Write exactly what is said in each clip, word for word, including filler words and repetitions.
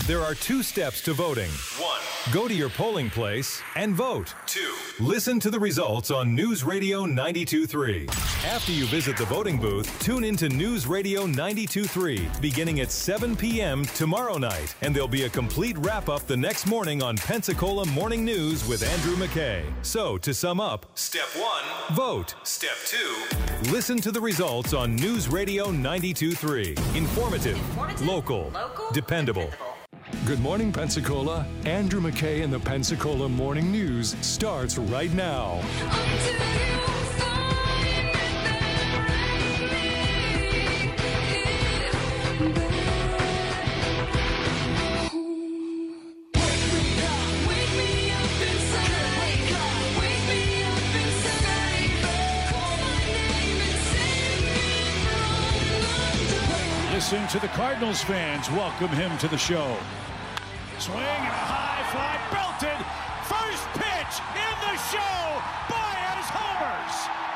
There are two steps to voting. One, go to your polling place and vote. Two, listen to the results on News Radio ninety-two point three. After you visit the voting booth, tune into News Radio ninety-two point three beginning at seven p.m. tomorrow night, and there'll be a complete wrap-up the next morning on Pensacola Morning News with Andrew McKay. So, to sum up, step one, vote. Step two, listen to the results on News Radio ninety-two point three. Informative, Informative local, local, dependable. dependable. Good morning, Pensacola. Andrew McKay and the Pensacola Morning News starts right now. Listen to the Cardinals fans welcome him to the show. Swing and a high fly belted. First pitch in the show. Baez homers.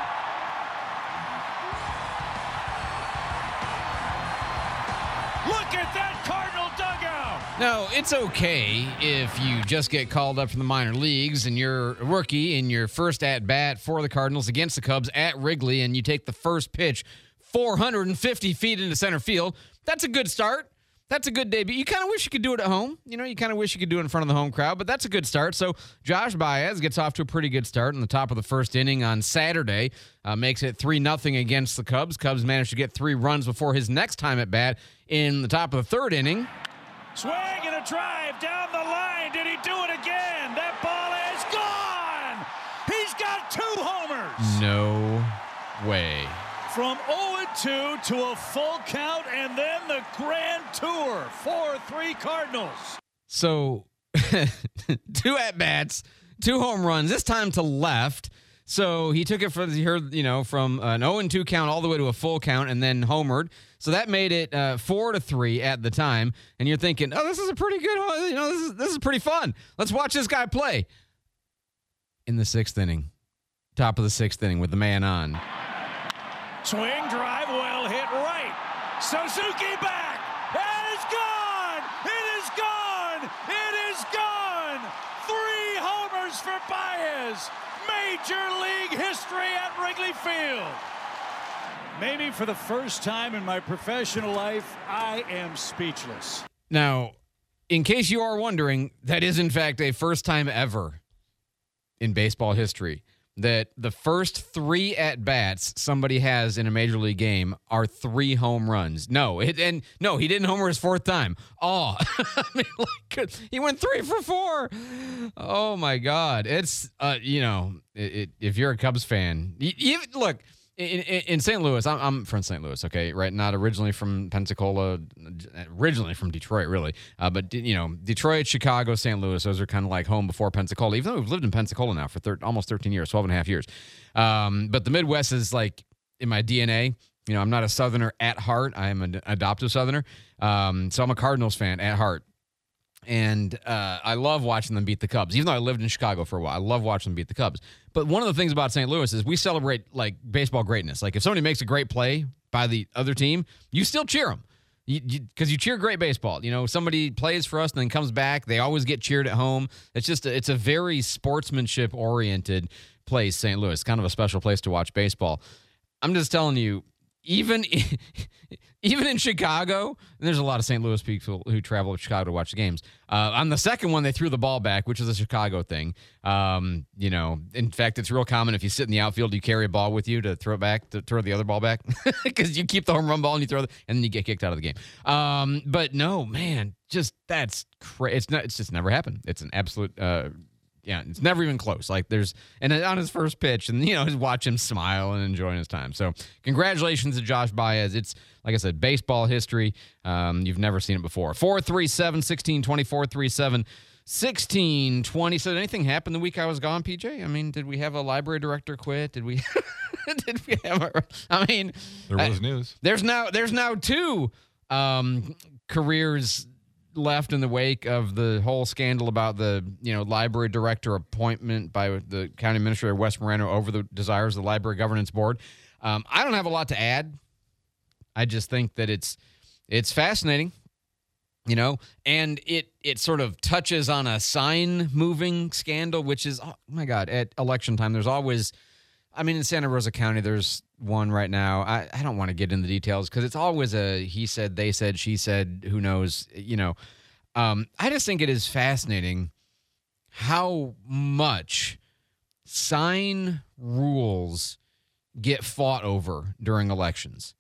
Look at that Cardinal dugout. Now, it's okay if you just get called up from the minor leagues and you're a rookie in your first at-bat for the Cardinals against the Cubs at Wrigley and you take the first pitch four hundred fifty feet into center field. That's a good start. That's a good debut. You kind of wish you could do it at home. You know, you kind of wish you could do it in front of the home crowd, but that's a good start. So Josh Baez gets off to a pretty good start in the top of the first inning on Saturday. Uh, makes it three nothing against the Cubs. Cubs managed to get three runs before his next time at bat in the top of the third inning. Swing and a drive down the line. Did he do it again? That ball is gone. He's got two homers. No way. From oh two to a full count, and then the grand tour. four three Cardinals. So, two at-bats, two home runs, this time to left. So, he took it from, he heard, you know, from an oh two count all the way to a full count and then homered. So, that made it uh, four to three at the time. And you're thinking, oh, this is a pretty good, you know, this is, this is pretty fun. Let's watch this guy play. In the sixth inning, top of the sixth inning with the man on. Swing, drive, well hit right. Suzuki back. It is gone. It is gone. It is gone. Three homers for Baez. Major League history at Wrigley Field. Maybe for the first time in my professional life, I am speechless. Now, in case you are wondering, that is in fact a first time ever in baseball history that the first three at-bats somebody has in a Major League game are three home runs. No, it, and no, he didn't homer his fourth time. Oh, I mean, like, he went three for four. Oh, my God. It's, uh, you know, it, it, if you're a Cubs fan, you, you, look, in, in, in Saint Louis, I'm, I'm from Saint Louis, okay, right? Not originally from Pensacola, originally from Detroit, really. Uh, but, you know, Detroit, Chicago, Saint Louis, those are kind of like home before Pensacola, even though we've lived in Pensacola now for thir- almost thirteen years, twelve and a half years. Um, but the Midwest is like in my D N A. You know, I'm not a Southerner at heart. I am an adoptive Southerner. Um, so I'm a Cardinals fan at heart. And uh, I love watching them beat the Cubs, even though I lived in Chicago for a while. I love watching them beat the Cubs. But one of the things about Saint Louis is we celebrate, like, baseball greatness. Like, if somebody makes a great play by the other team, you still cheer them because you, you, you cheer great baseball. You know, somebody plays for us and then comes back. They always get cheered at home. It's just a, it's a very sportsmanship-oriented place, Saint Louis. It's kind of a special place to watch baseball. I'm just telling you, even even in Chicago, and there's a lot of Saint Louis people who travel to Chicago to watch the games. Uh, on the second one, they threw the ball back, which is a Chicago thing. Um, you know, in fact, it's real common if you sit in the outfield, you carry a ball with you to throw it back, to throw the other ball back, because you keep the home run ball and you throw it, and then you get kicked out of the game. Um, but no, man, just that's crazy. It's not. It's just never happened. It's an absolute. Uh, Yeah, it's never even close. Like there's, and on his first pitch, and you know, just watch him smile and enjoying his time. So, congratulations to Josh Baez. It's like I said, baseball history. Um, you've never seen it before. four three seven, one six two zero, four three seven, one six two zero. So, did anything happen the week I was gone, P J? I mean, did we have a library director quit? Did we? did we have? A, I mean, there was I, news. There's now, there's now two um, careers left in the wake of the whole scandal about the, you know, library director appointment by the county administrator Wes Moreno over the desires of the library governance board. Um, I don't have a lot to add. I just think that it's it's fascinating. You know, and it it sort of touches on a sign moving scandal, which is, oh my God, at election time, there's always, I mean, in Santa Rosa County, there's one right now. I, I don't want to get into the details because it's always a he said, they said, she said, who knows, you know. Um, I just think it is fascinating how much sign rules get fought over during elections.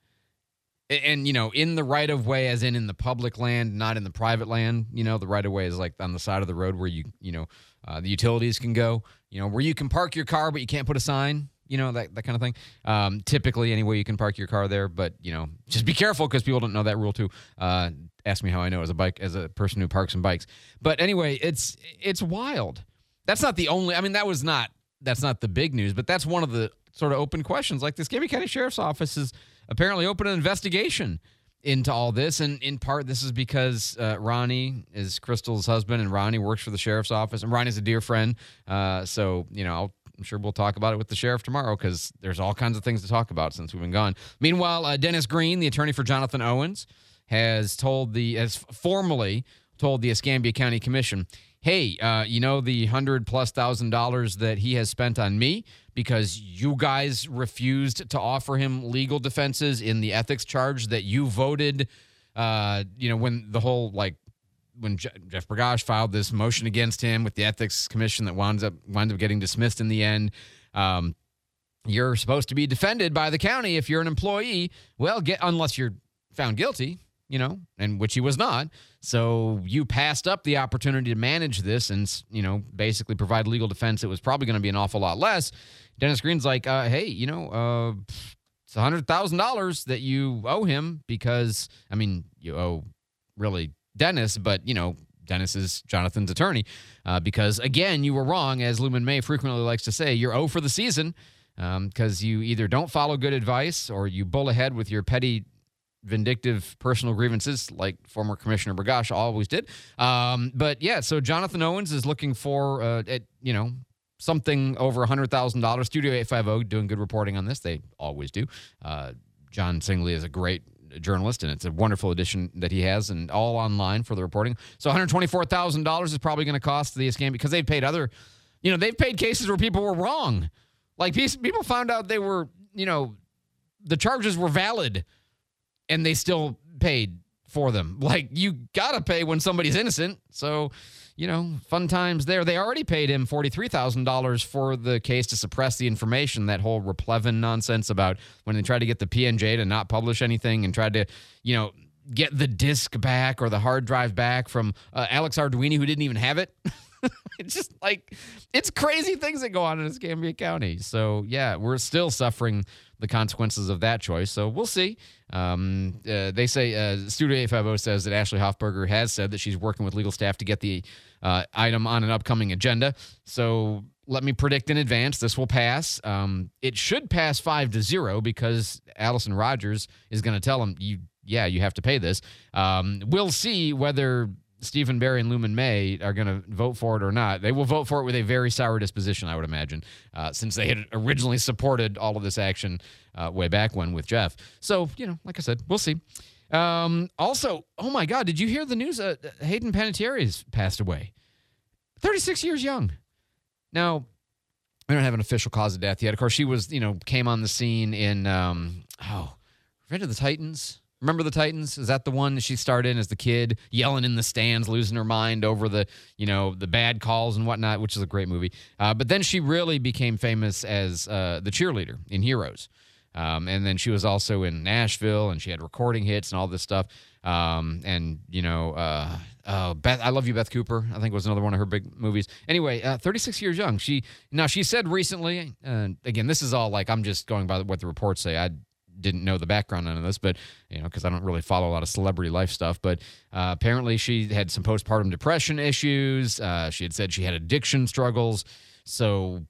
And, you know, in the right of way, as in in the public land, not in the private land. You know, the right of way is like on the side of the road where you, you know, uh, the utilities can go, you know, where you can park your car, but you can't put a sign, you know, that, that kind of thing. Um, typically, anyway, you can park your car there. But, you know, just be careful because people don't know that rule, too. Uh, ask me how I know as a bike, as a person who parks and bikes. But anyway, it's it's wild. That's not the only, I mean, that was not, that's not the big news, but that's one of the sort of open questions. Like the Escambia County Sheriff's Office is apparently open an investigation into all this. And in part, this is because uh, Ronnie is Crystal's husband, and Ronnie works for the sheriff's office. And Ronnie's a dear friend. Uh, so, you know, I'll, I'm sure we'll talk about it with the sheriff tomorrow because there's all kinds of things to talk about since we've been gone. Meanwhile, uh, Dennis Green, the attorney for Jonathan Owens, has told the, has formally told the Escambia County Commission, hey, uh, you know, the hundred plus thousand dollars that he has spent on me because you guys refused to offer him legal defenses in the ethics charge that you voted, uh, you know, when the whole, like, when Je- Jeff Bergosh filed this motion against him with the ethics commission that winds up, winds up getting dismissed in the end. Um, you're supposed to be defended by the county if you're an employee. Well, get unless you're found guilty, you know, and which he was not. So you passed up the opportunity to manage this and, you know, basically provide legal defense. It was probably going to be an awful lot less. Dennis Green's like, uh, hey, you know, uh, it's one hundred thousand dollars that you owe him because, I mean, you owe really Dennis, but, you know, Dennis is Jonathan's attorney uh, because, again, you were wrong. As Lumen May frequently likes to say, you're oh for the season because um, you either don't follow good advice or you bull ahead with your petty vindictive personal grievances like former Commissioner Bergosh always did. Um, but, yeah, so Jonathan Owens is looking for, uh, at, you know, something over one hundred thousand dollars. Studio eight fifty doing good reporting on this. They always do. Uh, John Singley is a great journalist, and it's a wonderful edition that he has, and all online for the reporting. So one hundred twenty-four thousand dollars is probably going to cost the Escambia because they've paid other, you know, they've paid cases where people were wrong. Like people found out they were, you know, the charges were valid, and they still paid for them. Like, you got to pay when somebody's innocent. So, you know, fun times there. They already paid him forty-three thousand dollars for the case to suppress the information, that whole Replevin nonsense about when they tried to get the P N J to not publish anything and tried to, you know, get the disc back or the hard drive back from uh, Alex Arduini, who didn't even have it. It's just like, it's crazy things that go on in Escambia County. So, yeah, we're still suffering the consequences of that choice. So we'll see. Um, uh, they say, uh, Studio eight fifty says that Ashley Hoffberger has said that she's working with legal staff to get the uh, item on an upcoming agenda. So let me predict in advance, this will pass. Um, it should pass five to zero because Allison Rogers is going to tell him, you, yeah, you have to pay this. Um, we'll see whether Stephen Barry and Lumen May are going to vote for it or not. They will vote for it with a very sour disposition, I would imagine, uh, since they had originally supported all of this action uh, way back when with Jeff. So, you know, like I said, we'll see. Um, also, oh my God, did you hear the news? Uh, Hayden Panettiere has passed away. thirty-six years young. Now, we don't have an official cause of death yet. Of course, she was, you know, came on the scene in, um, oh, Revenge of the Titans. Remember the Titans? Is that the one that she starred in as the kid, yelling in the stands, losing her mind over the, you know, the bad calls and whatnot, which is a great movie. Uh, but then she really became famous as uh, the cheerleader in Heroes. Um, and then she was also in Nashville, and she had recording hits and all this stuff. Um, and, you know, uh, uh, Beth, I Love You, Beth Cooper, I think was another one of her big movies. Anyway, uh, thirty-six years young. She Now, she said recently, uh, again, this is all like, I'm just going by what the reports say. I didn't know the background on this, but, you know, because I don't really follow a lot of celebrity life stuff. But uh, apparently she had some postpartum depression issues. Uh, she had said she had addiction struggles. So,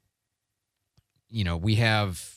you know, we have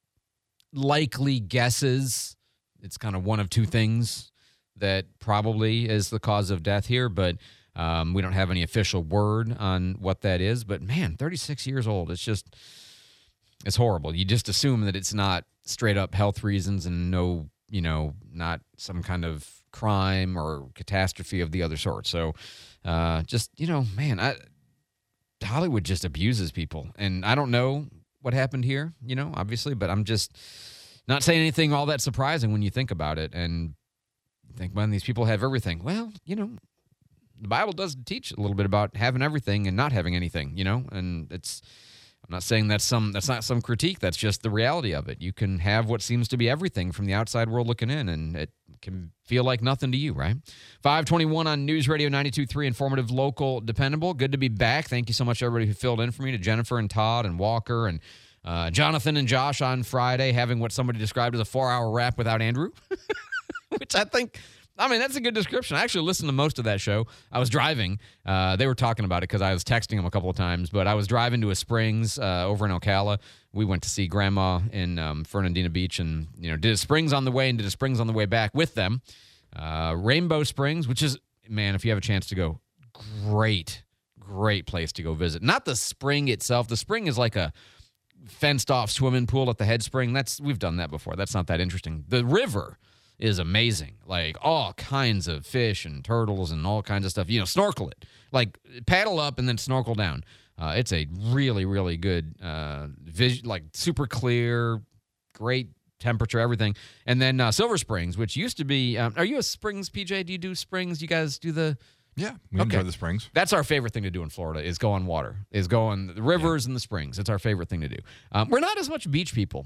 likely guesses. It's kind of one of two things that probably is the cause of death here, but um, we don't have any official word on what that is. But, man, thirty-six years old, it's just, it's horrible. You just assume that it's not straight up health reasons and no, you know, not some kind of crime or catastrophe of the other sort. So uh, just, you know, man, I, Hollywood just abuses people. And I don't know what happened here, you know, obviously, but I'm just not saying anything all that surprising when you think about it and think, man, these people have everything. Well, you know, the Bible does teach a little bit about having everything and not having anything, you know, and it's, I'm not saying that's some, that's not some critique. That's just the reality of it. You can have what seems to be everything from the outside world looking in, and it can feel like nothing to you, right? five twenty-one on News Radio ninety-two point three, informative, local, dependable. Good to be back. Thank you so much, everybody who filled in for me, to Jennifer and Todd and Walker and uh, Jonathan and Josh on Friday, having what somebody described as a four-hour wrap without Andrew, which I think... I mean, that's a good description. I actually listened to most of that show. I was driving. Uh, they were talking about it because I was texting them a couple of times, but I was driving to a Springs uh, over in Ocala. We went to see Grandma in um, Fernandina Beach, and you know, did a Springs on the way and did a Springs on the way back with them. Uh, Rainbow Springs, which is, man, if you have a chance to go, great, great place to go visit. Not the spring itself. The spring is like a fenced-off swimming pool at the head spring. That's we've done that before. That's not that interesting. The river is amazing. Like all kinds of fish and turtles and all kinds of stuff. You know, snorkel it. Like paddle up and then snorkel down. Uh, it's a really, really good, uh, vis- like super clear, great temperature, everything. And then uh, Silver Springs, which used to be, um, are you a Springs, P J? Do you do Springs? You guys do the... Yeah, we okay. enjoy the Springs. That's our favorite thing to do in Florida, is go on water, is go on the rivers yeah. and the springs. It's our favorite thing to do. Um, we're not as much beach people.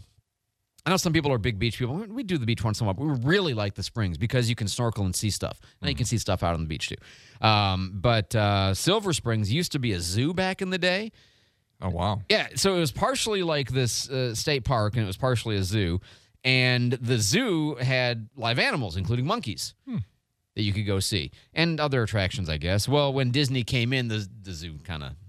I know some people are big beach people. We do the beach once in a while, but we really like the springs because you can snorkel and see stuff. Now mm-hmm. you can see stuff out on the beach too. Um, but uh, Silver Springs used to be a zoo back in the day. Oh, wow. Yeah, so it was partially like this uh, state park, and it was partially a zoo. And the zoo had live animals, including monkeys, hmm. that you could go see. And other attractions, I guess. Well, when Disney came in, the, the zoo kind of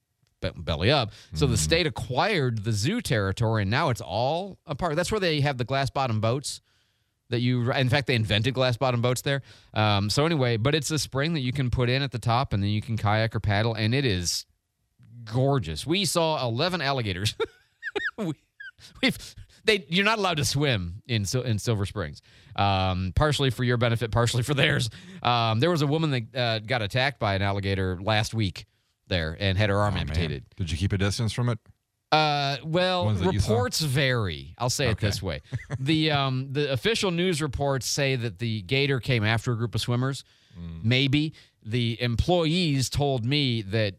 belly up. So the state acquired the zoo territory, and now it's all a part. That's where they have the glass bottom boats that you, in fact, they invented glass bottom boats there. Um, so anyway, but it's a spring that you can put in at the top, and then you can kayak or paddle, and it is gorgeous. We saw eleven alligators. we, we've, they, you're not allowed to swim in in Silver Springs, um, partially for your benefit, partially for theirs. Um, there was a woman that uh, got attacked by an alligator last week there and had her arm oh, amputated. Man. Did you keep a distance from it? Uh, well, reports vary. I'll say okay. it this way. the um, the official news reports say that the gator came after a group of swimmers. Mm. Maybe. The employees told me that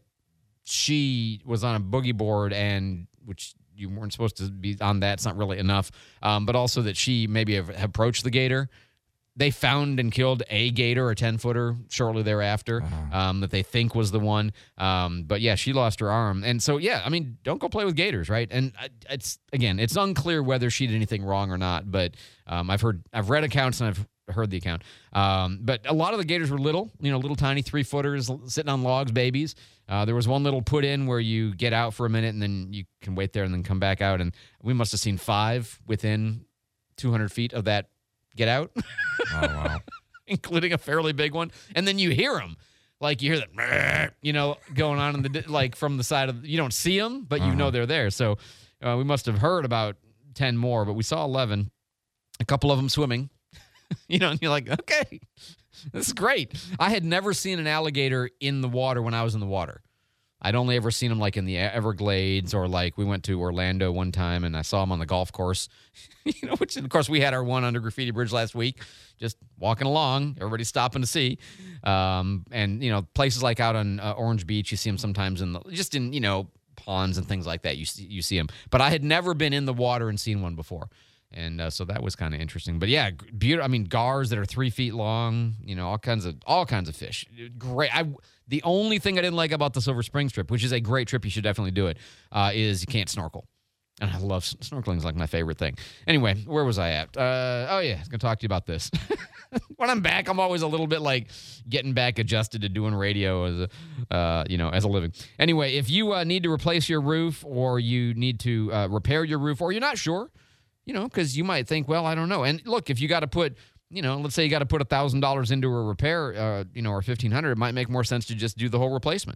she was on a boogie board, and which you weren't supposed to be on that. It's not really enough. Um, but also that she maybe have approached the gator. They found and killed a gator, a ten-footer, shortly thereafter, uh-huh. um, that they think was the one. Um, but, yeah, she lost her arm. And so, yeah, I mean, don't go play with gators, right? And it's, again, it's unclear whether she did anything wrong or not. But um, I've heard, I've read accounts and I've heard the account. Um, but a lot of the gators were little, you know, little tiny three-footers sitting on logs, babies. Uh, there was one little put in where you get out for a minute and then you can wait there and then come back out. And we must have seen five within two hundred feet of that get out. Oh, wow. Including a fairly big one. And then you hear them. Like you hear that, you know, going on in the, like from the side of, you don't see them, but you uh-huh. know they're there. So uh, we must have heard about ten more, but we saw eleven, a couple of them swimming, you know, and you're like, okay, this is great. I had never seen an alligator in the water when I was in the water. I'd only ever seen them like in the Everglades, or like we went to Orlando one time and I saw them on the golf course, you know, which of course we had our one under Graffiti Bridge last week, just walking along, everybody stopping to see. Um, and, you know, places like out on uh, Orange Beach, you see them sometimes in the, just in, you know, ponds and things like that. You see, you see them, but I had never been in the water and seen one before. And uh, so that was kind of interesting. But yeah, beautiful. I mean, gars that are three feet long, you know, all kinds of all kinds of fish. Great. I the only thing I didn't like about the Silver Springs trip, which is a great trip, you should definitely do it, uh, is you can't snorkel. And I love snorkeling is like my favorite thing. Anyway, where was I at? Uh, oh yeah, I was gonna talk to you about this. When I'm back, I'm always a little bit like getting back adjusted to doing radio as a, uh, you know, as a living. Anyway, if you uh, need to replace your roof, or you need to uh, repair your roof, or you're not sure. You know, because you might think, well, I don't know. And look, if you got to put, you know, let's say you got to put one thousand dollars into a repair, uh, you know, or fifteen hundred dollars, it might make more sense to just do the whole replacement.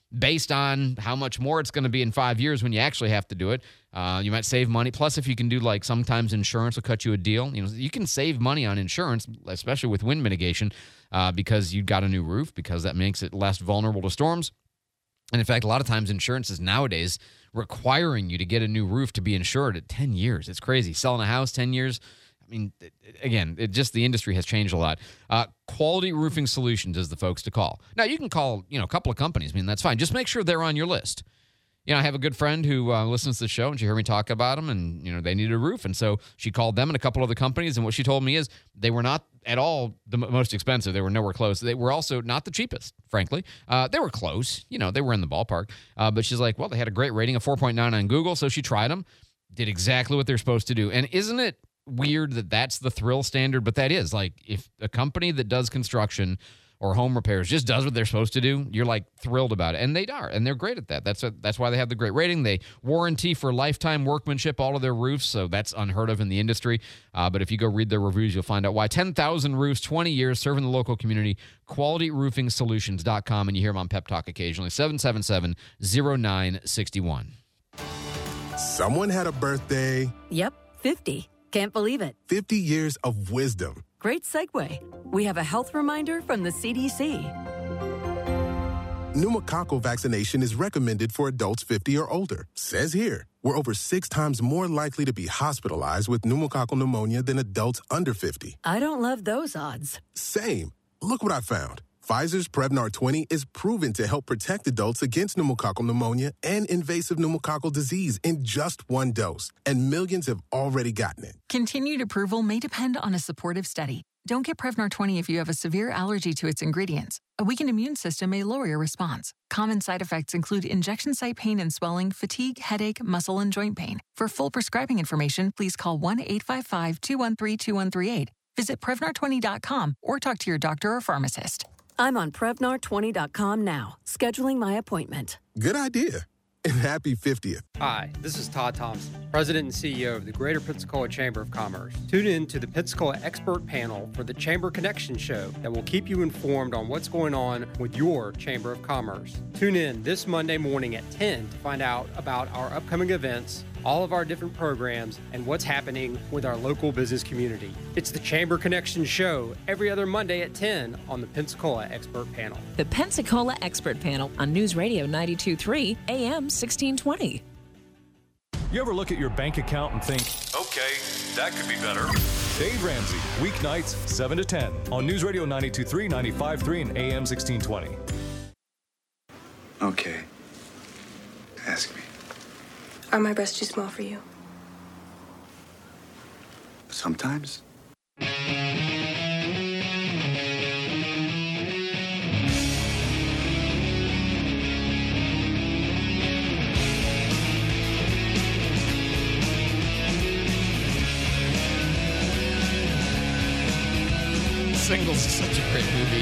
based on how much more it's going to be in five years when you actually have to do it. Uh, you might save money. Plus, if you can do, like, sometimes insurance will cut you a deal. You know, you can save money on insurance, especially with wind mitigation, uh, because you've got a new roof, because that makes it less vulnerable to storms. And in fact, a lot of times insurance is nowadays requiring you to get a new roof to be insured at ten years. It's crazy. Selling a house, ten years. I mean, it, again, it just the industry has changed a lot. Uh, Quality Roofing Solutions is the folks to call. Now, you can call, you know, a couple of companies. I mean, that's fine. Just make sure they're on your list. You know, I have a good friend who uh, listens to the show, and she heard me talk about them, and, you know, they needed a roof. And so she called them and a couple other companies, and what she told me is they were not at all the m- most expensive. They were nowhere close. They were also not the cheapest, frankly. Uh, they were close. You know, they were in the ballpark. Uh, but she's like, well, they had a great rating of four point nine on Google, so she tried them, did exactly what they're supposed to do. And isn't it weird that that's the thrill standard? But that is, like, if a company that does construction or home repairs just does what they're supposed to do, you're, like, thrilled about it. And they are, and they're great at that. That's a, that's why they have the great rating. They warranty for lifetime workmanship all of their roofs, so that's unheard of in the industry. Uh, but if you go read their reviews, you'll find out why. ten thousand roofs, twenty years, serving the local community. quality roofing solutions dot com, and you hear them on Pep Talk occasionally. seven seven seven, zero nine six one. Someone had a birthday. Yep, fifty. Can't believe it. fifty years of wisdom. Great segue. We have a health reminder from the C D C. Pneumococcal vaccination is recommended for adults fifty or older. Says here, we're over six times more likely to be hospitalized with pneumococcal pneumonia than adults under fifty. I don't love those odds. Same. Look what I found. Pfizer's Prevnar twenty is proven to help protect adults against pneumococcal pneumonia and invasive pneumococcal disease in just one dose, and millions have already gotten it. Continued approval may depend on a supportive study. Don't get Prevnar twenty if you have a severe allergy to its ingredients. A weakened immune system may lower your response. Common side effects include injection site pain and swelling, fatigue, headache, muscle, and joint pain. For full prescribing information, please call one eight five five, two one three, two one three eight. Visit Prevnar twenty dot com or talk to your doctor or pharmacist. I'm on Prevnar twenty dot com now, scheduling my appointment. Good idea. And happy fiftieth. Hi, this is Todd Thompson, President and C E O of the Greater Pensacola Chamber of Commerce. Tune in to the Pensacola Expert Panel for the Chamber Connection Show that will keep you informed on what's going on with your Chamber of Commerce. Tune in this Monday morning at ten to find out about our upcoming events, all of our different programs, and what's happening with our local business community. It's the Chamber Connection Show every other Monday at ten on the Pensacola Expert Panel. The Pensacola Expert Panel on News Radio ninety-two point three A M sixteen twenty. You ever look at your bank account and think, okay, that could be better? Dave Ramsey, weeknights, seven to ten on News Radio ninety-two point three, ninety-five point three, and A M sixteen twenty. Okay. Ask me. Are my breasts too small for you? Sometimes. Singles is such a great movie.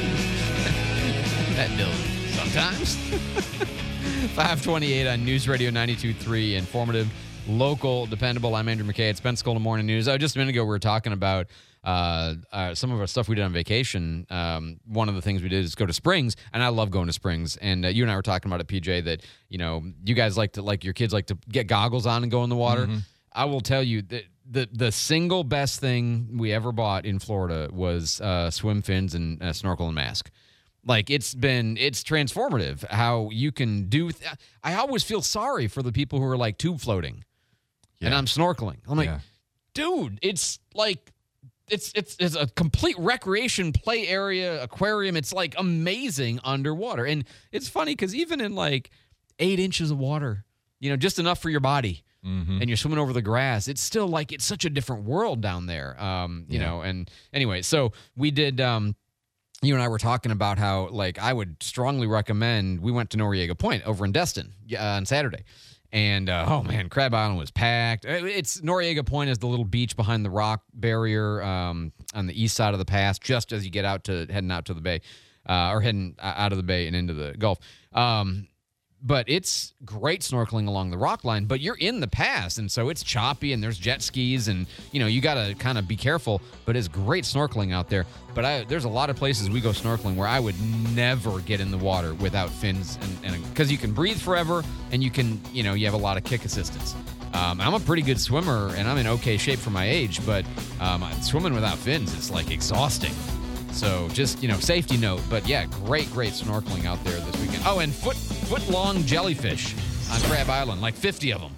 That Dylan. Sometimes. five twenty-eight on News Radio ninety-two point three. Informative, local, dependable. I'm Andrew McKay. It's Pensacola Morning News. Oh, just a minute ago, we were talking about uh, uh, some of our stuff we did on vacation. Um, one of the things we did is go to Springs, and I love going to Springs. And uh, you and I were talking about it, P J, that, you know, you guys like to, like your kids like to get goggles on and go in the water. Mm-hmm. I will tell you that the the single best thing we ever bought in Florida was uh, swim fins and uh, snorkel and mask. Like, it's been, it's transformative how you can do. Th- I always feel sorry for the people who are like tube floating, yeah. and I'm snorkeling. I'm like, yeah. dude, it's like, it's it's it's a complete recreation play area, aquarium. It's like amazing underwater, and it's funny because even in like eight inches of water, you know, just enough for your body. Mm-hmm. And you're swimming over the grass. It's still like, it's such a different world down there, um, you yeah. know. And anyway, so we did, um, you and I were talking about how, like, I would strongly recommend, we went to Noriega Point over in Destin uh, on Saturday. And, uh, oh, man, Crab Island was packed. It's Noriega Point is the little beach behind the rock barrier um, on the east side of the pass, just as you get out to, heading out to the bay, uh, or heading out of the bay and into the Gulf. Um but it's great snorkeling along the rock line, but you're in the pass, and so it's choppy, and there's jet skis, and, you know, you got to kind of be careful, but it's great snorkeling out there. But I, there's a lot of places we go snorkeling where I would never get in the water without fins, and because you can breathe forever, and you can, you know, you have a lot of kick assistance. Um, I'm a pretty good swimmer, and I'm in okay shape for my age, but um, swimming without fins is, like, exhausting. So just, you know, safety note. But, yeah, great, great snorkeling out there this weekend. Oh, and foot, foot-long jellyfish on Crab Island, like fifty of them.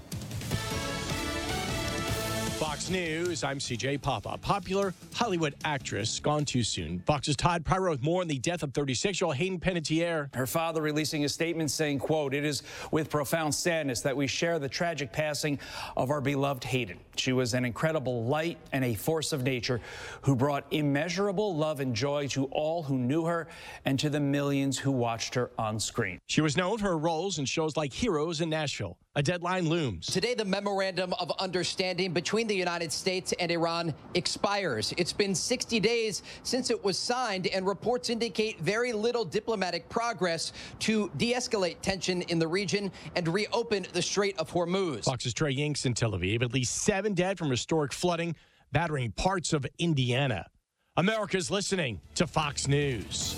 Fox News, I'm C J Papa. Popular Hollywood actress gone too soon. Fox's Todd Pryor with more on the death of thirty-six-year-old Hayden Panettiere. Her father releasing a statement saying, quote, "It is with profound sadness that we share the tragic passing of our beloved Hayden. She was an incredible light and a force of nature who brought immeasurable love and joy to all who knew her and to the millions who watched her on screen." She was known for her roles in shows like Heroes and Nashville. A deadline looms. Today, the memorandum of understanding between the United States and Iran expires. It's been sixty days since it was signed, and reports indicate very little diplomatic progress to de-escalate tension in the region and reopen the Strait of Hormuz. Fox's Trey Yingst in Tel Aviv. At least seven dead from historic flooding battering parts of Indiana. America's listening to Fox News.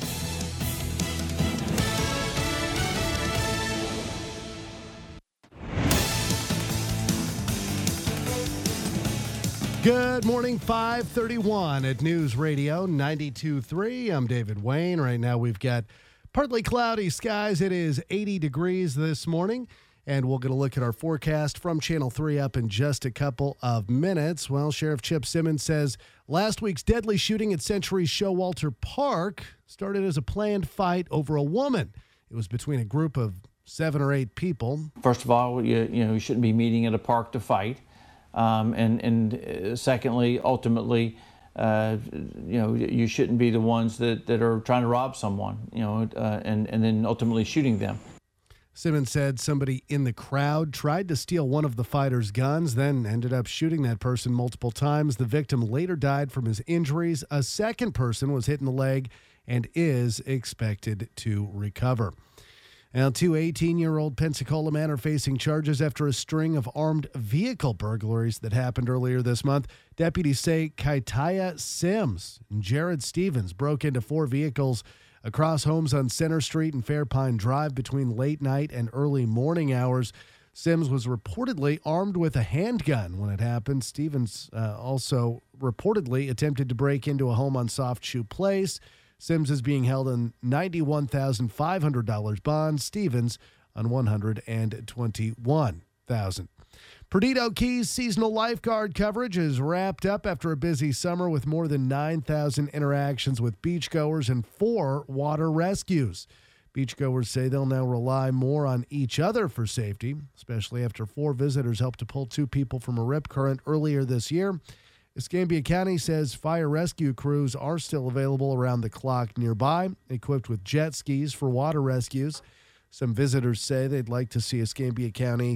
Good morning, five thirty-one at News Radio ninety-two point three. I'm David Wayne. Right now we've got partly cloudy skies. It is eighty degrees this morning, and we're going to look at our forecast from Channel three up in just a couple of minutes. Well, Sheriff Chip Simmons says last week's deadly shooting at Century Showalter Park started as a planned fight over a woman. It was between a group of seven or eight people. First of all, you, you know, you shouldn't be meeting at a park to fight. Um, and, and secondly, ultimately, uh, you know, you shouldn't be the ones that, that are trying to rob someone, you know, uh, and, and then ultimately shooting them. Simmons said somebody in the crowd tried to steal one of the fighter's guns, then ended up shooting that person multiple times. The victim later died from his injuries. A second person was hit in the leg and is expected to recover. Now, two eighteen-year-old Pensacola men are facing charges after a string of armed vehicle burglaries that happened earlier this month. Deputies say Kaitaya Sims and Jared Stevens broke into four vehicles across homes on Center Street and Fairpine Drive between late night and early morning hours. Sims was reportedly armed with a handgun when it happened. Stevens uh, also reportedly attempted to break into a home on Soft Shoe Place. Sims is being held on ninety-one thousand five hundred dollars bond. Stevens on one hundred twenty-one thousand dollars. Perdido Keys seasonal lifeguard coverage is wrapped up after a busy summer with more than nine thousand interactions with beachgoers and four water rescues. Beachgoers say they'll now rely more on each other for safety, especially after four visitors helped to pull two people from a rip current earlier this year. Escambia County says fire rescue crews are still available around the clock nearby, equipped with jet skis for water rescues. Some visitors say they'd like to see Escambia County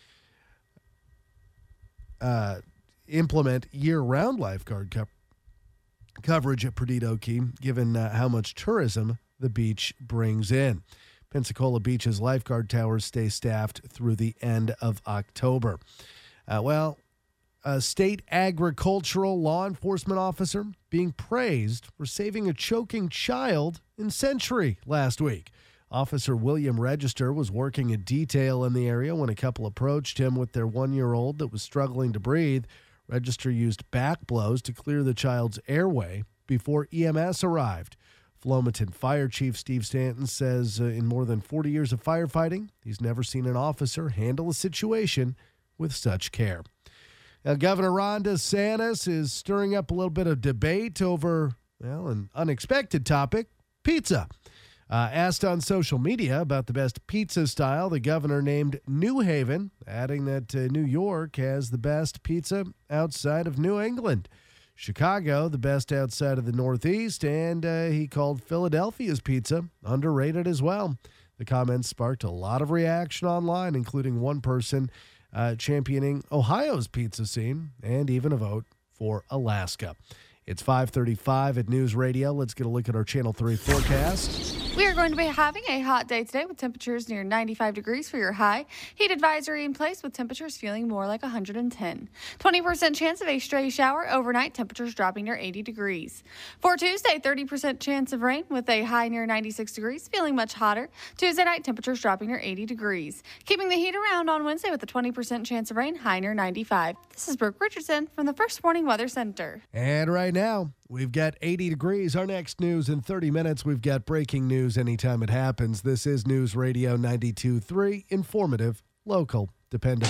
uh, implement year-round lifeguard co- coverage at Perdido Key, given uh, how much tourism the beach brings in. Pensacola Beach's lifeguard towers stay staffed through the end of October. Uh, well, a state agricultural law enforcement officer being praised for saving a choking child in Century last week. Officer William Register was working a detail in the area when a couple approached him with their one-year-old that was struggling to breathe. Register used back blows to clear the child's airway before E M S arrived. Flomaton Fire Chief Steve Stanton says uh, in more than forty years of firefighting, he's never seen an officer handle a situation with such care. Now, Governor Ron DeSantis is stirring up a little bit of debate over, well, an unexpected topic, pizza. Uh, asked on social media about the best pizza style, the governor named New Haven, adding that uh, New York has the best pizza outside of New England. Chicago, the best outside of the Northeast, and uh, he called Philadelphia's pizza underrated as well. The comments sparked a lot of reaction online, including one person Uh, championing Ohio's pizza scene, and even a vote for Alaska. It's five thirty-five at News Radio. Let's get a look at our Channel three forecast. We are going to be having a hot day today with temperatures near ninety-five degrees for your high. Heat advisory in place with temperatures feeling more like one hundred ten. twenty percent chance of a stray shower overnight, temperatures dropping near eighty degrees. For Tuesday, thirty percent chance of rain with a high near ninety-six degrees, feeling much hotter. Tuesday night, temperatures dropping near eighty degrees. Keeping the heat around on Wednesday with a twenty percent chance of rain, high near ninety-five. This is Brooke Richardson from the First Warning Weather Center. And right now, we've got eighty degrees. Our next news in thirty minutes. We've got breaking news anytime it happens. This is News Radio ninety-two point three. Informative, local, dependable.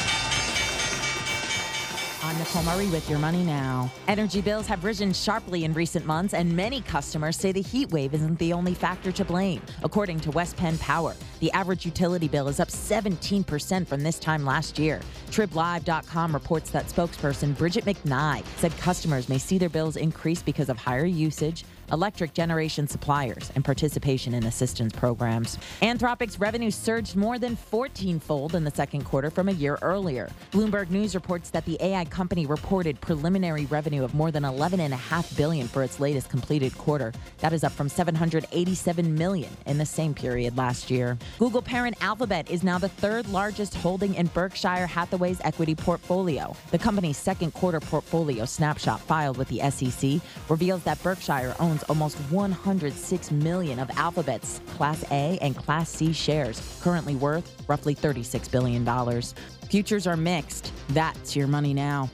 I'm Nicole Murray with Your Money Now. Energy bills have risen sharply in recent months, and many customers say the heat wave isn't the only factor to blame. According to West Penn Power, the average utility bill is up seventeen percent from this time last year. Trib Live dot com reports that spokesperson Bridget McKnight said customers may see their bills increase because of higher usage, electric generation suppliers, and participation in assistance programs. Anthropic's revenue surged more than fourteen-fold in the second quarter from a year earlier. Bloomberg News reports that the A I company reported preliminary revenue of more than eleven point five billion dollars for its latest completed quarter. That is up from seven hundred eighty-seven million dollars in the same period last year. Google parent Alphabet is now the third largest holding in Berkshire Hathaway's equity portfolio. The company's second quarter portfolio snapshot filed with the S E C reveals that Berkshire owns almost one hundred six million of Alphabet's Class A and Class C shares, currently worth roughly thirty-six billion dollars. Futures are mixed. That's Your Money Now.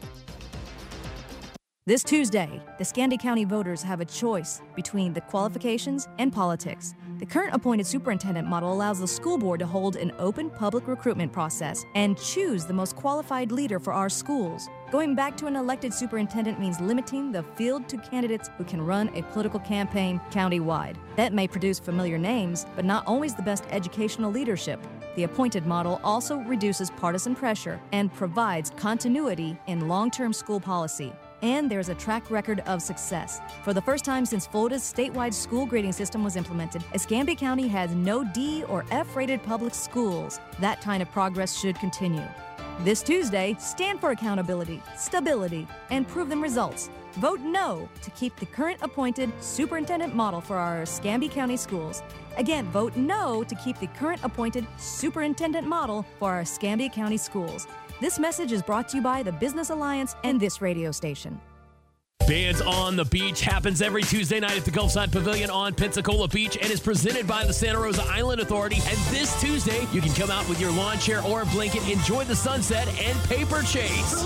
This Tuesday, the Scandi County voters have a choice between the qualifications and politics. The current appointed superintendent model allows the school board to hold an open public recruitment process and choose the most qualified leader for our schools. Going back to an elected superintendent means limiting the field to candidates who can run a political campaign countywide. That may produce familiar names, but not always the best educational leadership. The appointed model also reduces partisan pressure and provides continuity in long-term school policy. And there's a track record of success. For the first time since Florida's statewide school grading system was implemented, Escambia County has no D or F-rated public schools. That kind of progress should continue. This Tuesday, stand for accountability, stability, and proven results. Vote no to keep the current appointed superintendent model for our Escambia County schools. Again, vote no to keep the current appointed superintendent model for our Escambia County schools. This message is brought to you by the Business Alliance and this radio station. Bands on the Beach happens every Tuesday night at the Gulfside Pavilion on Pensacola Beach and is presented by the Santa Rosa Island Authority. And this Tuesday, you can come out with your lawn chair or a blanket, enjoy the sunset, and paper chase.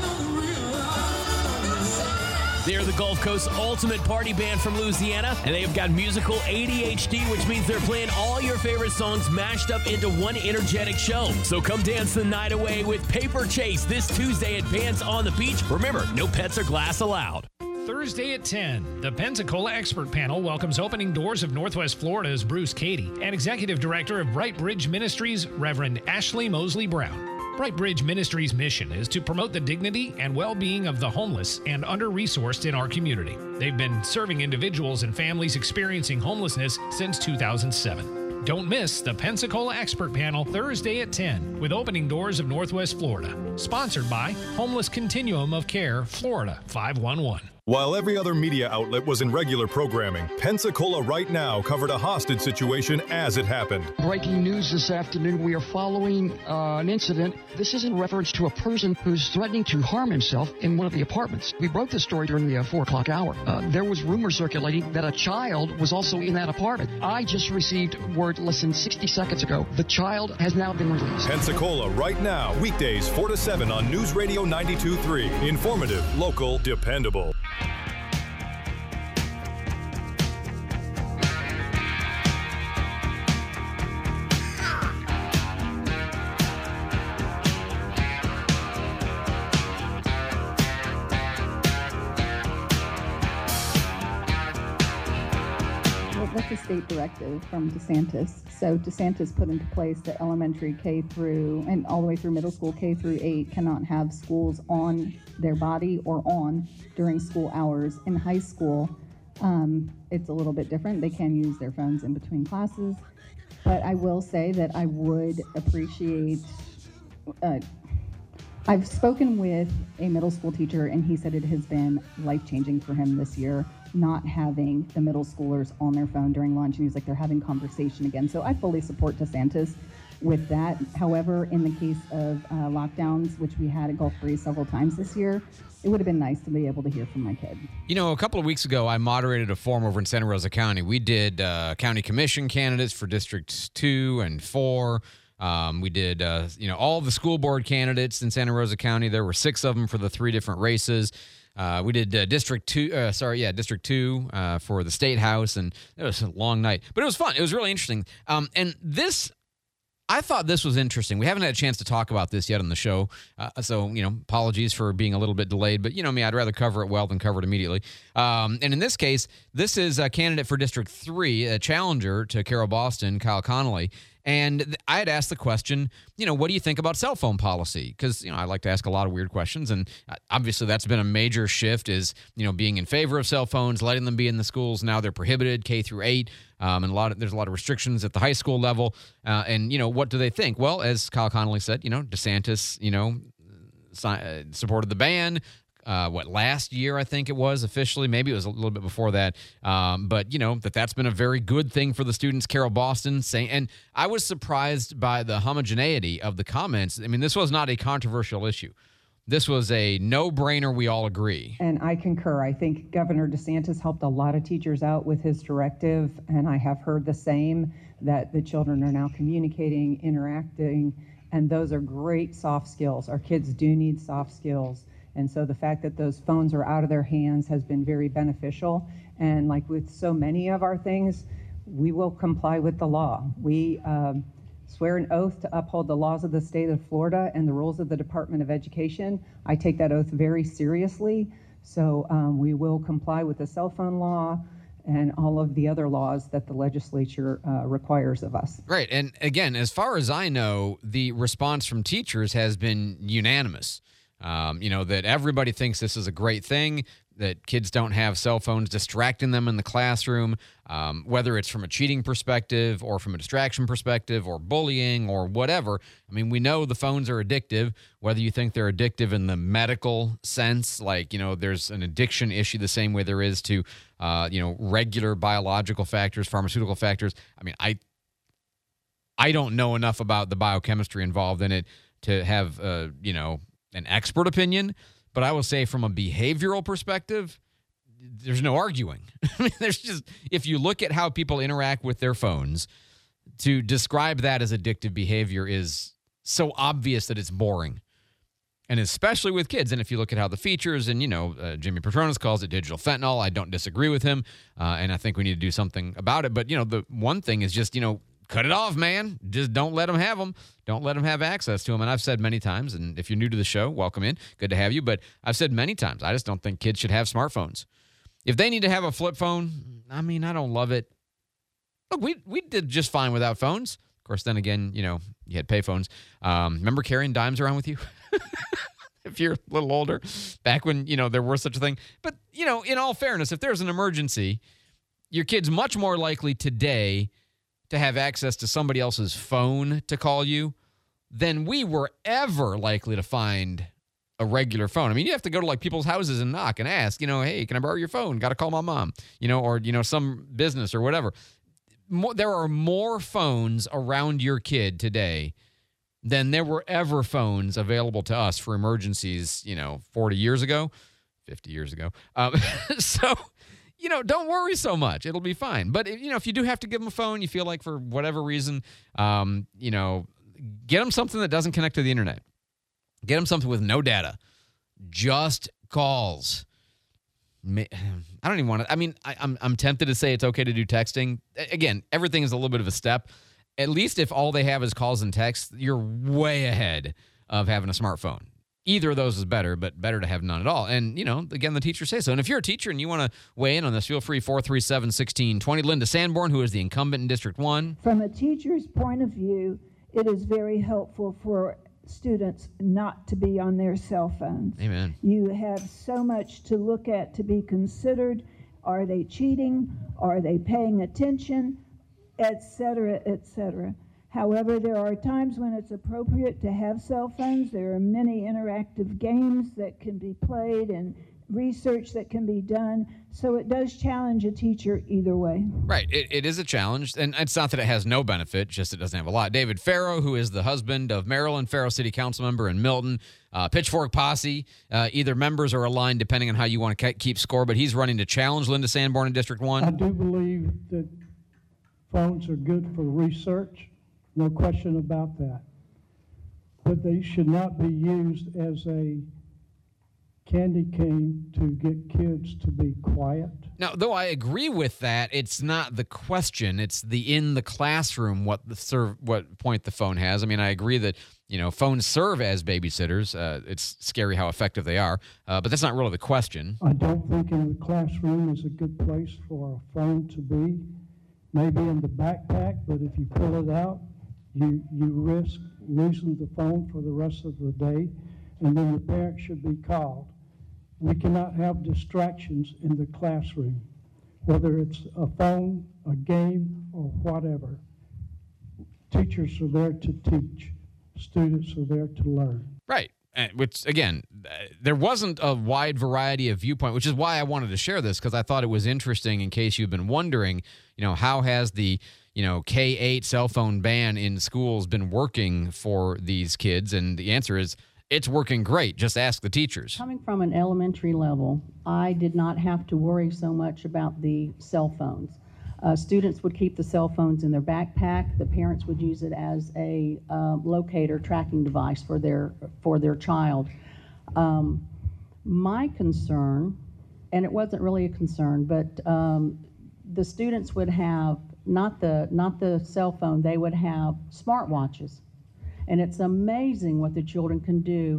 They are the Gulf Coast's ultimate party band from Louisiana, and they have got musical A D H D, which means they're playing all your favorite songs mashed up into one energetic show. So come dance the night away with Paper Chase this Tuesday at Bands on the Beach. Remember, no pets or glass allowed. Thursday at ten, the Pensacola Expert Panel welcomes Opening Doors of Northwest Florida's Bruce Cady and Executive Director of Bright Bridge Ministries, Reverend Ashley Mosley Brown. Bright Bridge Ministries' mission is to promote the dignity and well-being of the homeless and under-resourced in our community. They've been serving individuals and families experiencing homelessness since two thousand seven. Don't miss the Pensacola Expert Panel Thursday at ten with Opening Doors of Northwest Florida. Sponsored by Homeless Continuum of Care, Florida five one one. While every other media outlet was in regular programming, Pensacola Right Now covered a hostage situation as it happened. Breaking news this afternoon, we are following uh, an incident. This is in reference to a person who's threatening to harm himself in one of the apartments. We broke this story during the uh, four o'clock hour. Uh, there was rumors circulating that a child was also in that apartment. I just received word less than sixty seconds ago. The child has now been released. Pensacola Right Now, weekdays four to seven on News Radio ninety-two point three. Informative, local, dependable. That's a state directive from DeSantis. So DeSantis put into place that elementary K through and all the way through middle school K through eight cannot have schools on their body or on during school hours. In high school, um, it's a little bit different. They can use their phones in between classes. But I will say that I would appreciate, uh, I've spoken with a middle school teacher and he said it has been life-changing for him this year, not having the middle schoolers on their phone during lunch. And he was like, they're having conversation again. So I fully support DeSantis with that. However, in the case of uh, lockdowns, which we had at Gulf Breeze several times this year, it would have been nice to be able to hear from my kid. You know, a couple of weeks ago, I moderated a forum over in Santa Rosa County. We did uh, county commission candidates for districts two and four. Um, we did, uh, you know, all the school board candidates in Santa Rosa County. There were six of them for the three different races. Uh, we did uh, District Two. Uh, sorry, yeah, District Two uh, for the State House, and it was a long night, but it was fun. It was really interesting. Um, and this, I thought this was interesting. We haven't had a chance to talk about this yet on the show, uh, so you know, apologies for being a little bit delayed. But you know me, I'd rather cover it well than cover it immediately. Um, and in this case, this is a candidate for District Three, a challenger to Carol Boston, Kyle Connolly. And I had asked the question, you know, what do you think about cell phone policy? Because, you know, I like to ask a lot of weird questions. And obviously that's been a major shift is, you know, being in favor of cell phones, letting them be in the schools. Now they're prohibited K through eight. Um, and a lot of, there's a lot of restrictions at the high school level. Uh, and, you know, what do they think? Well, as Kyle Connolly said, you know, DeSantis, you know, si- supported the ban. Uh, what, last year, I think it was officially. Maybe it was a little bit before that. Um, but, you know, that that's been a very good thing for the students. Carol Boston saying, and I was surprised by the homogeneity of the comments. I mean, this was not a controversial issue. This was a no-brainer. We all agree. And I concur. I think Governor DeSantis helped a lot of teachers out with his directive, and I have heard the same, that the children are now communicating, interacting, and those are great soft skills. Our kids do need soft skills. And so the fact that those phones are out of their hands has been very beneficial. And like with so many of our things, we will comply with the law. We um, swear an oath to uphold the laws of the state of Florida and the rules of the Department of Education. I take that oath very seriously. So um, we will comply with the cell phone law and all of the other laws that the legislature uh, requires of us. Right. And again, as far as I know, the response from teachers has been unanimous. Um, you know, that everybody thinks this is a great thing, that kids don't have cell phones distracting them in the classroom, um, whether it's from a cheating perspective or from a distraction perspective or bullying or whatever. I mean, we know the phones are addictive, whether you think they're addictive in the medical sense, like, you know, there's an addiction issue the same way there is to, uh, you know, regular biological factors, pharmaceutical factors. I mean, I, I don't know enough about the biochemistry involved in it to have, uh, you know, an expert opinion, but I will say from a behavioral perspective, there's no arguing. I mean, there's just, if you look at how people interact with their phones, to describe that as addictive behavior is so obvious that it's boring. And especially with kids. And if you look at how the features, and, you know, uh, Jimmy Petronas calls it digital fentanyl. I don't disagree with him. Uh, and I think we need to do something about it. But, you know, the one thing is just, you know, cut it off, man. Just don't let them have them. Don't let them have access to them. And I've said many times, and if you're new to the show, welcome in. Good to have you. But I've said many times, I just don't think kids should have smartphones. If they need to have a flip phone, I mean, I don't love it. Look, we we did just fine without phones. Of course, then again, you know, you had pay phones. Um, remember carrying dimes around with you? If you're a little older, back when, you know, there were such a thing. But, you know, in all fairness, if there's an emergency, your kid's much more likely today to have access to somebody else's phone to call you than we were ever likely to find a regular phone. I mean, you have to go to like people's houses and knock and ask, you know, hey, can I borrow your phone? Got to call my mom, you know, or, you know, some business or whatever. More, there are more phones around your kid today than there were ever phones available to us for emergencies, you know, forty years ago, fifty years ago. Um, so, you know, don't worry so much. It'll be fine. But, you know, if you do have to give them a phone, you feel like for whatever reason, um, you know, get them something that doesn't connect to the internet. Get them something with no data. Just calls. I don't even want to. I mean, I, I'm I'm tempted to say it's okay to do texting. Again, everything is a little bit of a step. At least if all they have is calls and texts, you're way ahead of having a smartphone. Either of those is better, but better to have none at all. And, you know, again, the teachers say so. And if you're a teacher and you want to weigh in on this, feel free, four three seven, one six two zero. Linda Sanborn, who is the incumbent in District one. From a teacher's point of view, it is very helpful for students not to be on their cell phones. Amen. You have so much to look at, to be considered. Are they cheating? Are they paying attention? Et cetera, et cetera. However, there are times when it's appropriate to have cell phones. There are many interactive games that can be played and research that can be done. So it does challenge a teacher either way. Right. It, it is a challenge, and it's not that it has no benefit, just it doesn't have a lot. David Farrow, who is the husband of Marilyn Farrow, city council member in Milton, uh, Pitchfork Posse, uh, either members or aligned, depending on how you want to keep score, but he's running to challenge Linda Sanborn in District one. I do believe that phones are good for research, no question about that. But they should not be used as a candy cane to get kids to be quiet. Now, though I agree with that, it's not the question. It's the in the classroom what the serve what point the phone has. I mean, I agree that you know phones serve as babysitters. Uh, it's scary how effective they are, uh, but that's not really the question. I don't think in the classroom is a good place for a phone to be. Maybe in the backpack, but if you pull it out, you you risk losing the phone for the rest of the day, and then the parent should be called. We cannot have distractions in the classroom, whether it's a phone, a game, or whatever. Teachers are there to teach. Students are there to learn. Right. And which, again, there wasn't a wide variety of viewpoint, which is why I wanted to share this, because I thought it was interesting in case you've been wondering, you know, how has the, you know, K eight cell phone ban in schools been working for these kids? And the answer is, it's working great. Just ask the teachers. Coming from an elementary level, I did not have to worry so much about the cell phones. Uh, students would keep the cell phones in their backpack. The parents would use it as a uh, locator tracking device for their for their child. Um, my concern, and it wasn't really a concern, but um, the students would have not the not the cell phone. They would have smartwatches. And it's amazing what the children can do,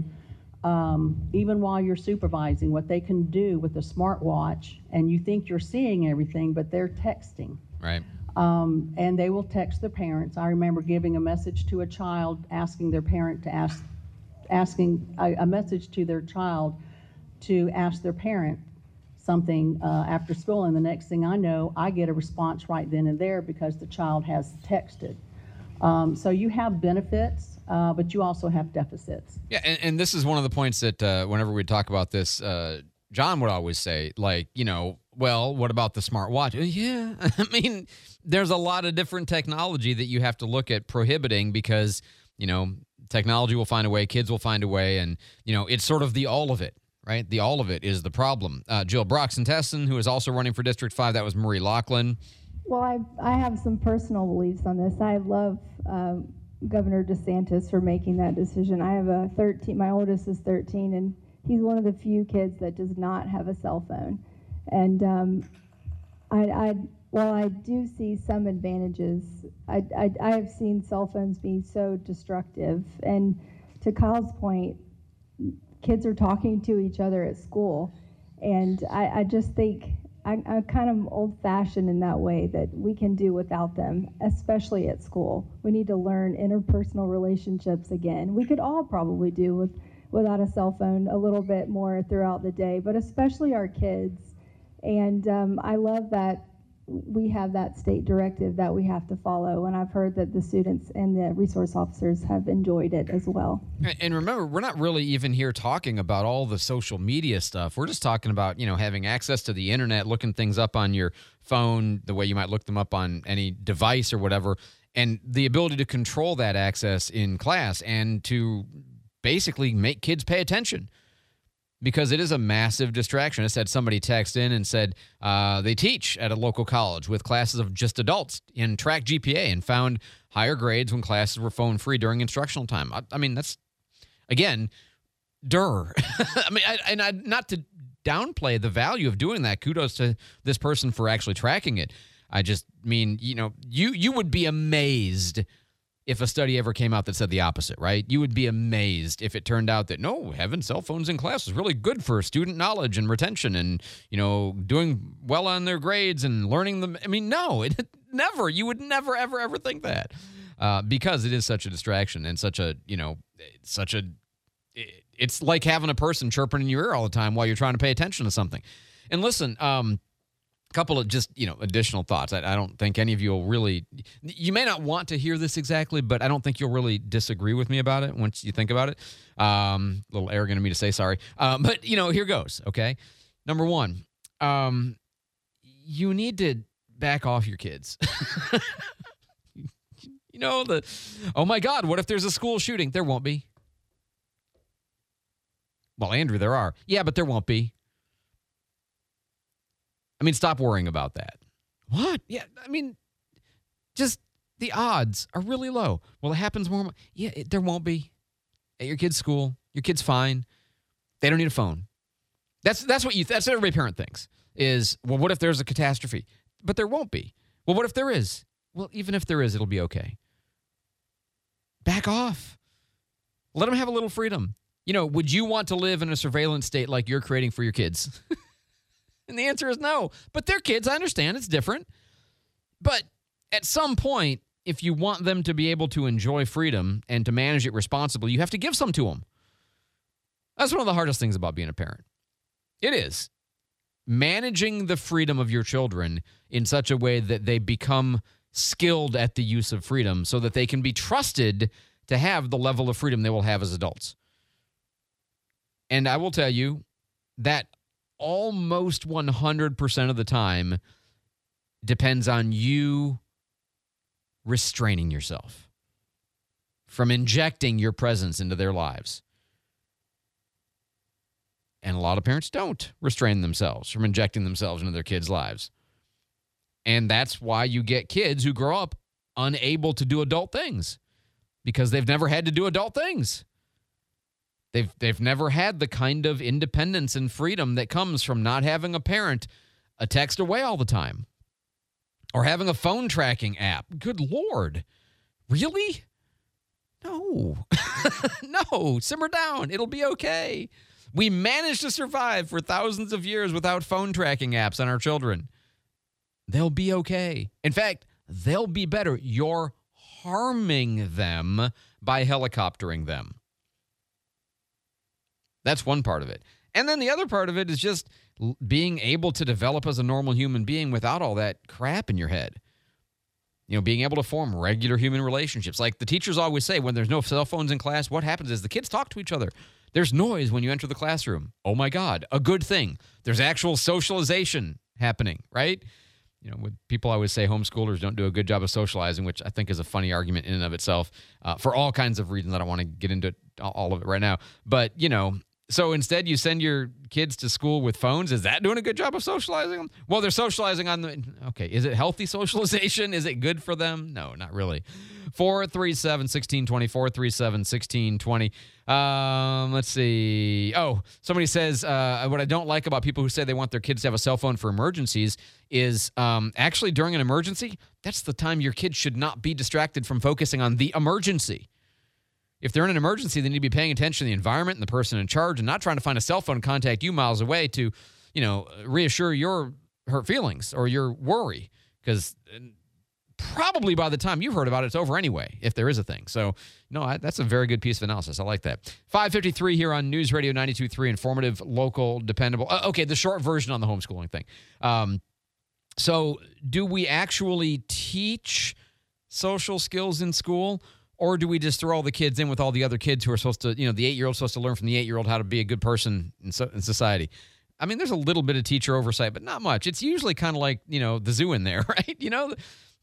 um, even while you're supervising, what they can do with a smartwatch. And you think you're seeing everything, but they're texting. Right. Um, and they will text their parents. I remember giving a message to a child, asking their parent to ask, asking a, a message to their child to ask their parent something uh, after school. And the next thing I know, I get a response right then and there because the child has texted. Um, so you have benefits, uh, but you also have deficits. Yeah, and, and this is one of the points that uh, whenever we talk about this, uh, John would always say, like, you know, well, what about the smartwatch? Yeah, I mean, there's a lot of different technology that you have to look at prohibiting because, you know, technology will find a way, kids will find a way, and, you know, it's sort of the all of it. Right? The all of it is the problem. Uh, Jill Broxton-Tesson, who is also running for District five, that was Marie Laughlin. Well, I I have some personal beliefs on this. I love uh, Governor DeSantis for making that decision. I have a thirteen, my oldest is thirteen, and he's one of the few kids that does not have a cell phone. And um, I, I, while I do see some advantages, I, I, I have seen cell phones be so destructive. And to Kyle's point, kids are talking to each other at school. And I, I just think I, I'm kind of old-fashioned in that way, that we can do without them, especially at school. We need to learn interpersonal relationships again. We could all probably do with without a cell phone a little bit more throughout the day, but especially our kids. And um, I love that we have that state directive that we have to follow, and I've heard that the students and the resource officers have enjoyed it as well. And remember, we're not really even here talking about all the social media stuff. We're just talking about, you know, having access to the internet, looking things up on your phone the way you might look them up on any device or whatever, and the ability to control that access in class and to basically make kids pay attention. Because it is a massive distraction. I just had somebody text in and said uh, they teach at a local college with classes of just adults in track G P A and found higher grades when classes were phone-free during instructional time. I, I mean, that's, again, durr. I mean, I, and I, not to downplay the value of doing that. Kudos to this person for actually tracking it. I just mean, you know, you you would be amazed if a study ever came out that said the opposite, right? You would be amazed if it turned out that, no, having cell phones in class is really good for student knowledge and retention and, you know, doing well on their grades and learning them. I mean, no, it never. You would never, ever, ever think that uh, because it is such a distraction and such a, you know, such a, it's like having a person chirping in your ear all the time while you're trying to pay attention to something. And listen, um, couple of just, you know, additional thoughts. I, I don't think any of you will really, you may not want to hear this exactly, but I don't think you'll really disagree with me about it once you think about it. Um, a little arrogant of me to say sorry. Um, but, you know, here goes, okay? Number one, um, you need to back off your kids. You know, the, oh my God, what if there's a school shooting? There won't be. Well, Andrew, there are. Yeah, but there won't be. I mean, stop worrying about that. What? Yeah, I mean, just the odds are really low. Well, it happens more. Yeah, it, there won't be. At your kid's school, your kid's fine. They don't need a phone. That's that's what you. That's what every parent thinks is, well, what if there's a catastrophe? But there won't be. Well, what if there is? Well, even if there is, it'll be okay. Back off. Let them have a little freedom. You know, would you want to live in a surveillance state like you're creating for your kids? And the answer is no. But they're kids. I understand. It's different. But at some point, if you want them to be able to enjoy freedom and to manage it responsibly, you have to give some to them. That's one of the hardest things about being a parent. It is. Managing the freedom of your children in such a way that they become skilled at the use of freedom so that they can be trusted to have the level of freedom they will have as adults. And I will tell you that almost one hundred percent of the time depends on you restraining yourself from injecting your presence into their lives. And a lot of parents don't restrain themselves from injecting themselves into their kids' lives. And that's why you get kids who grow up unable to do adult things because they've never had to do adult things. They've, they've never had the kind of independence and freedom that comes from not having a parent a text away all the time or having a phone tracking app. Good Lord. Really? No. No. Simmer down. It'll be okay. We managed to survive for thousands of years without phone tracking apps on our children. They'll be okay. In fact, they'll be better. You're harming them by helicoptering them. That's one part of it. And then the other part of it is just being able to develop as a normal human being without all that crap in your head. You know, being able to form regular human relationships. Like the teachers always say, when there's no cell phones in class, what happens is the kids talk to each other. There's noise when you enter the classroom. Oh my God, a good thing. There's actual socialization happening, right? You know, when people always say homeschoolers don't do a good job of socializing, which I think is a funny argument in and of itself uh, for all kinds of reasons. I don't want to get into all of it right now. But, you know, so instead you send your kids to school with phones. Is that doing a good job of socializing them? Well, they're socializing on the, okay, is it healthy socialization? Is it good for them? No, not really. four three seven, one six two zero, four three seven, one six two zero. Um, let's see. Oh, somebody says, uh, what I don't like about people who say they want their kids to have a cell phone for emergencies is um, actually during an emergency, that's the time your kids should not be distracted from focusing on the emergency. If they're in an emergency, they need to be paying attention to the environment and the person in charge and not trying to find a cell phone contact you miles away to, you know, reassure your hurt feelings or your worry. Because probably by the time you've heard about it, it's over anyway, if there is a thing. So, no, I, that's a very good piece of analysis. I like that. five fifty-three here on News Radio ninety-two point three, informative, local, dependable. Uh, okay, the short version on the homeschooling thing. Um, so do we actually teach social skills in school? Or do we just throw all the kids in with all the other kids who are supposed to, you know, the eight-year-old's supposed to learn from the eight-year-old how to be a good person in, so, in society? I mean, there's a little bit of teacher oversight, but not much. It's usually kind of like, you know, the zoo in there, right? You know,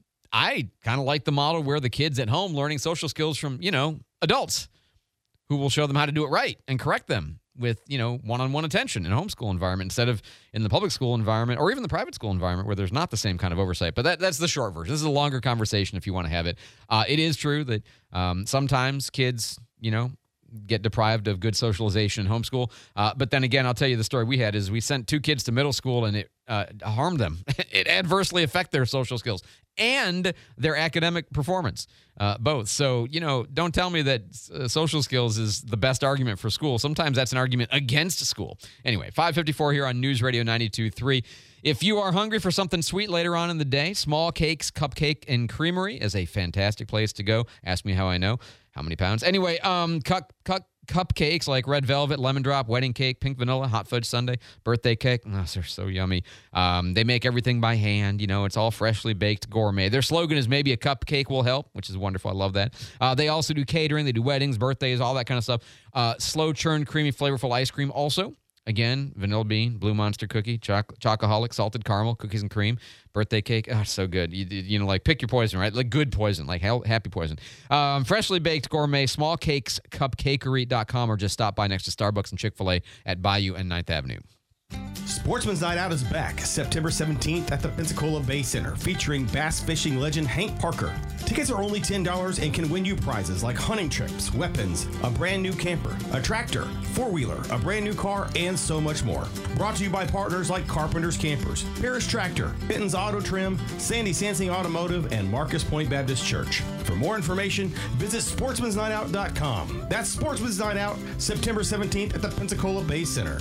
I kind of like the model where the kids at home learning social skills from, you know, adults who will show them how to do it right and correct them with, you know, one-on-one attention in a homeschool environment instead of in the public school environment or even the private school environment where there's not the same kind of oversight. But that, that's the short version. This is a longer conversation if you want to have it. Uh, it is true that um, sometimes kids, you know, get deprived of good socialization in homeschool. Uh, but then again, I'll tell you the story we had is we sent two kids to middle school and it uh, harmed them. It adversely affected their social skills and their academic performance, uh, both. So, you know, don't tell me that uh, social skills is the best argument for school. Sometimes that's an argument against school. Anyway, five fifty-four here on News Radio ninety-two point three. If you are hungry for something sweet later on in the day, Small Cakes Cupcake and Creamery is a fantastic place to go. Ask me how I know. How many pounds? Anyway, um, cup, cup, cupcakes like red velvet, lemon drop, wedding cake, pink vanilla, hot fudge sundae, birthday cake. Oh, they're so yummy. Um, they make everything by hand. You know, it's all freshly baked gourmet. Their slogan is maybe a cupcake will help, which is wonderful. I love that. Uh, they also do catering. They do weddings, birthdays, all that kind of stuff. Uh, slow churned, creamy, flavorful ice cream also. Again, vanilla bean, Blue Monster cookie, choc- chocoholic, salted caramel, cookies and cream, birthday cake. Oh, so good. You, you know, like pick your poison, right? Like good poison, like hell, happy poison. Um, freshly baked gourmet, small cakes, cupcakery dot com, or just stop by next to Starbucks and Chick-fil-A at Bayou and ninth Avenue. Sportsman's Night Out is back September seventeenth at the Pensacola Bay Center, featuring bass fishing legend Hank Parker. Tickets are only ten dollars and can win you prizes like hunting trips, weapons, a brand new camper, a tractor, four-wheeler, a brand new car, and so much more. Brought to you by partners like Carpenter's Campers, Parrish Tractor, Benton's Auto Trim, Sandy Sansing Automotive, and Marcus Point Baptist Church. For more information, visit sportsmans night out dot com. That's Sportsman's Night Out, September seventeenth at the Pensacola Bay Center.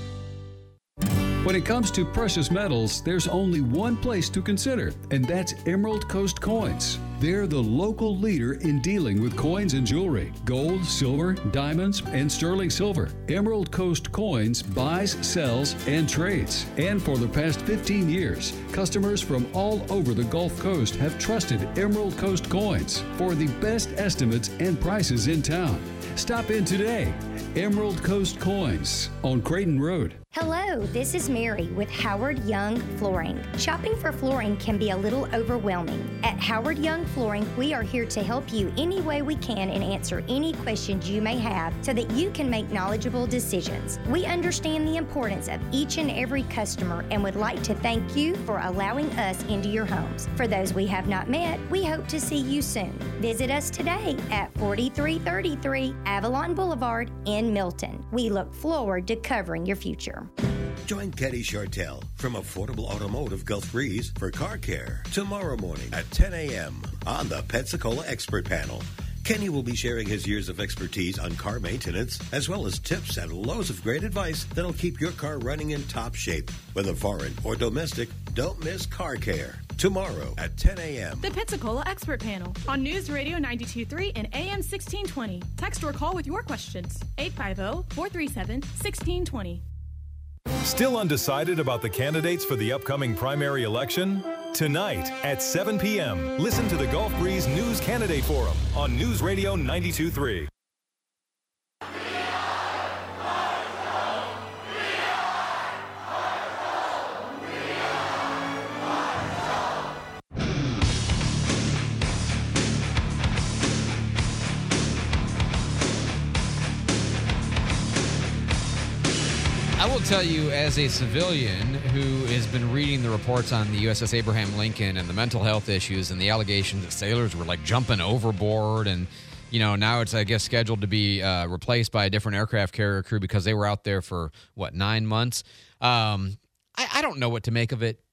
When it comes to precious metals, there's only one place to consider, and that's Emerald Coast Coins. They're the local leader in dealing with coins and jewelry, gold, silver, diamonds, and sterling silver. Emerald Coast Coins buys, sells, and trades. And for the past fifteen years, customers from all over the Gulf Coast have trusted Emerald Coast Coins for the best estimates and prices in town. Stop in today. Emerald Coast Coins on Creighton Road. Hello, this is Mary with Howard Young Flooring. Shopping for flooring can be a little overwhelming. At Howard Young Flooring, we are here to help you any way we can and answer any questions you may have so that you can make knowledgeable decisions. We understand the importance of each and every customer and would like to thank you for allowing us into your homes. For those we have not met, we hope to see you soon. Visit us today at forty-three thirty-three Avalon Boulevard in Milton. We look forward to covering your future. Join Kenny Chartel from Affordable Automotive Gulf Breeze for car care tomorrow morning at ten a.m. on the Pensacola Expert Panel. Kenny will be sharing his years of expertise on car maintenance, as well as tips and loads of great advice that'll keep your car running in top shape. Whether foreign or domestic, don't miss car care. Tomorrow at ten a.m. The Pensacola Expert Panel on News Radio ninety-two point three and A M sixteen twenty. Text or call with your questions. eight five zero, four three seven, one six two zero. Still undecided about the candidates for the upcoming primary election? Tonight at seven p.m., listen to the Gulf Breeze News Candidate Forum on News Radio ninety-two point three. I will tell you, as a civilian who has been reading the reports on the U S S Abraham Lincoln and the mental health issues and the allegations that sailors were like jumping overboard, and you know now it's I guess scheduled to be uh, replaced by a different aircraft carrier crew because they were out there for what nine months. Um, I, I don't know what to make of it.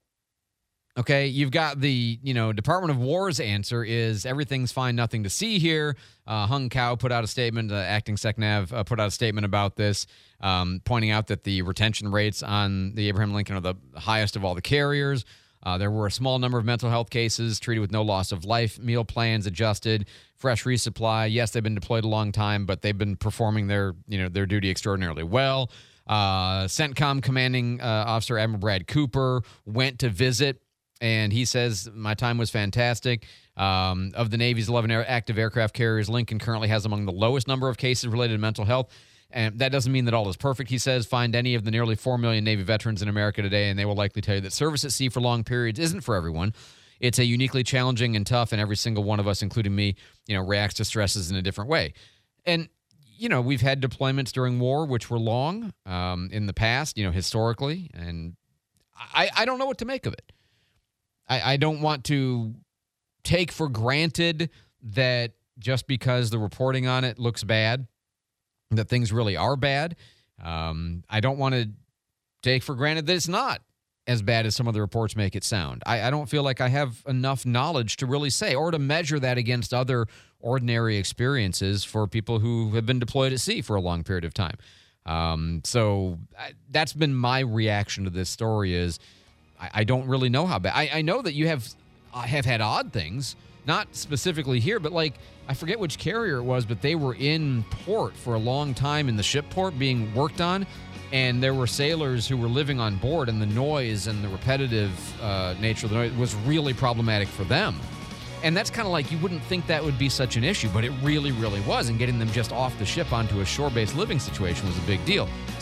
Okay, you've got the, you know, Department of War's answer is everything's fine, nothing to see here. Uh, Hung Cao put out a statement, uh, acting SecNav uh, put out a statement about this, um, pointing out that the retention rates on the Abraham Lincoln are the highest of all the carriers. Uh, there were a small number of mental health cases treated with no loss of life, meal plans adjusted, fresh resupply. Yes, they've been deployed a long time, but they've been performing their, you know, their duty extraordinarily well. Uh, CENTCOM commanding uh, officer Admiral Brad Cooper went to visit, and he says, my time was fantastic. Um, of the Navy's eleven air, active aircraft carriers, Lincoln currently has among the lowest number of cases related to mental health. And that doesn't mean that all is perfect, he says. Find any of the nearly four million Navy veterans in America today, and they will likely tell you that service at sea for long periods isn't for everyone. It's a uniquely challenging and tough, and every single one of us, including me, you know, reacts to stresses in a different way. And, you know, we've had deployments during war, which were long um, in the past, you know, historically. And I, I don't know what to make of it. I, I don't want to take for granted that just because the reporting on it looks bad, that things really are bad. Um, I don't want to take for granted that it's not as bad as some of the reports make it sound. I, I don't feel like I have enough knowledge to really say or to measure that against other ordinary experiences for people who have been deployed at sea for a long period of time. Um, so I, that's been my reaction to this story is I, I don't really know how bad. I, I know that you have uh, have had odd things, not specifically here, but like I forget which carrier it was, but they were in port for a long time in the ship port being worked on, and there were sailors who were living on board, and the noise and the repetitive uh, nature of the noise was really problematic for them. And that's kind of like you wouldn't think that would be such an issue, but it really, really was. And getting them just off the ship onto a shore-based living situation was a big deal.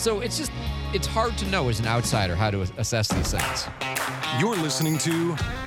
So it's just, it's hard to know as an outsider how to assess these things. You're listening to